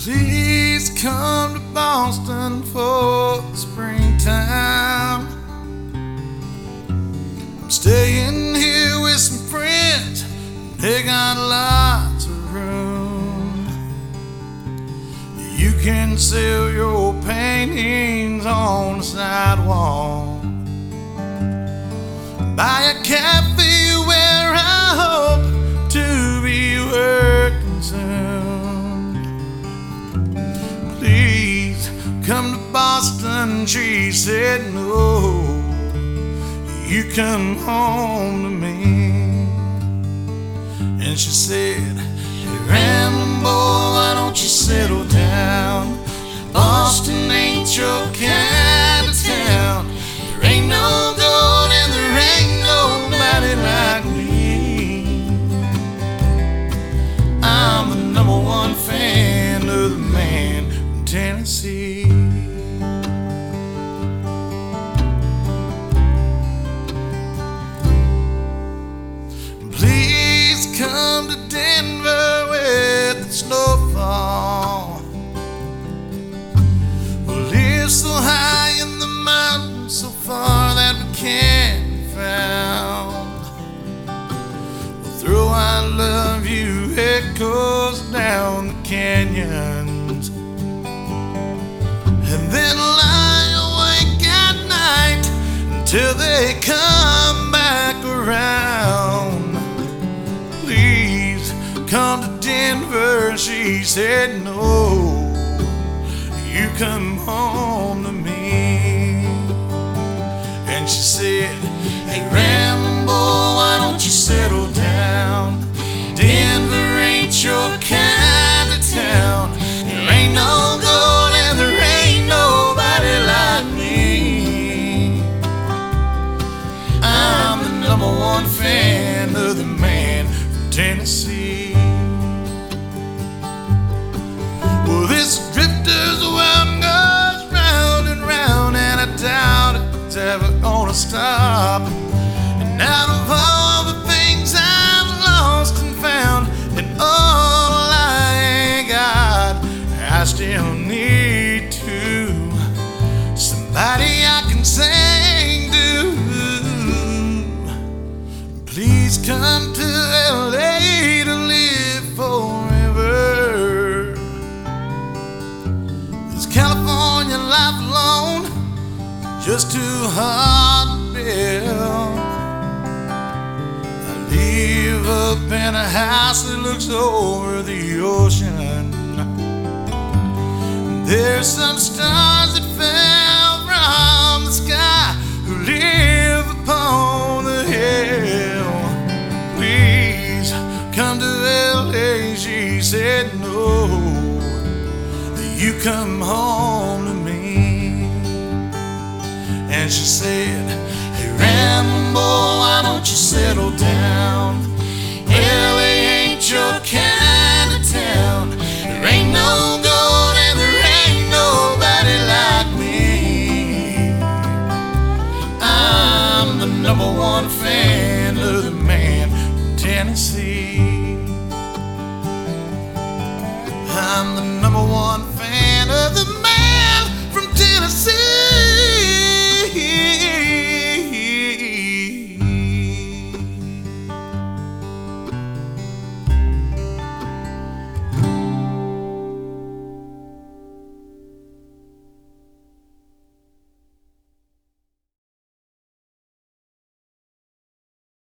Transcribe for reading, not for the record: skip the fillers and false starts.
Please come to Boston for springtime. I'm staying here with some friends. They got lots of room. You can sell your paintings on the sidewalk. Buy a cafe where I hope to be working soon. Please come to Boston, she said no. You come home to me. And she said, hey rambling boy, why don't you settle down? Boston ain't your kind of town. There ain't no gold and there ain't nobody like me. I'm the #1 fan of the man from Tennessee. Please come to Denver with the snowfall. We'll live so high in the mountains, so far that we can't be found. We'll throw I love you echoes down the canyons, and then lie awake at night until they come back around. Please come to Denver, she said no. You come home to me. And she said, hey rambling boy, why don't you settle down? Denver ain't your kind of town. There ain't no gold and there ain't nobody like me. I'm the #1 fan of the man from Tennessee. Well, this drifter's world goes round and round, and I doubt it's ever gonna stop. And out of all the things I've lost and found, and all I ain't got, I still need somebody I can sing to. Please come to LA to live forever. Is California life alone just too hard to bear? I live up in a house that looks over the ocean. There's some stars that fell from the sky who live upon the hill. Please come to LA, she said no. You come home to me. And she said, hey rambling boy, why don't you settle down? LA ain't your kind of town. There ain't no gold and there ain't nobody like me. I'm the #1 fan of the man from Tennessee. I'm the #1 fan of the man from Tennessee.